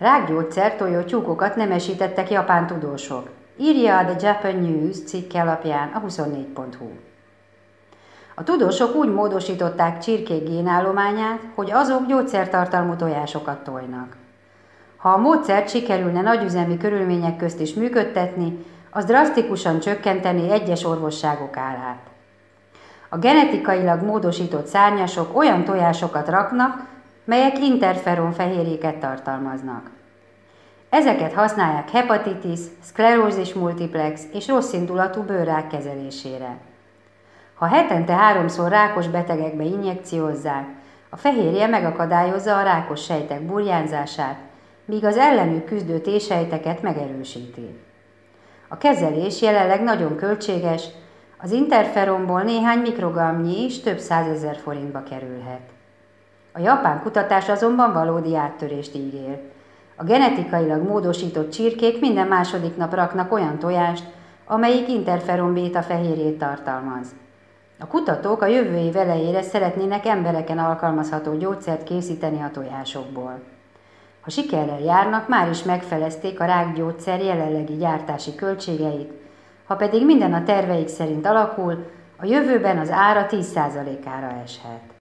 Rákgyógyszer tojó tyúkokat nemesítettek japán tudósok, írja a The Japan News cikke alapján a 24.hu. A tudósok úgy módosították csirkék génállományát, hogy azok gyógyszertartalmú tojásokat tojnak. Ha a módszert sikerülne nagyüzemi körülmények közt is működtetni, az drasztikusan csökkenteni egyes orvosságok árát. A genetikailag módosított szárnyasok olyan tojásokat raknak, melyek interferon fehérjéket tartalmaznak. Ezeket használják hepatitis, szklerózis multiplex és rosszindulatú bőrrák kezelésére. Ha hetente 3-szor rákos betegekbe injekciózzák, a fehérje megakadályozza a rákos sejtek burjánzását, míg az ellenük küzdő T-sejteket megerősíti. A kezelés jelenleg nagyon költséges, az interferonból néhány mikrogramnyi is több 100 000 forintba kerülhet. A japán kutatás azonban valódi áttörést ígér. A genetikailag módosított csirkék minden második nap raknak olyan tojást, amelyik interferon béta fehérjét tartalmaz. A kutatók a jövő év elejére szeretnének embereken alkalmazható gyógyszert készíteni a tojásokból. Ha sikerrel járnak, már is megfelezték a rákgyógyszer jelenlegi gyártási költségeit, ha pedig minden a terveik szerint alakul, a jövőben az ára 10%-ára eshet.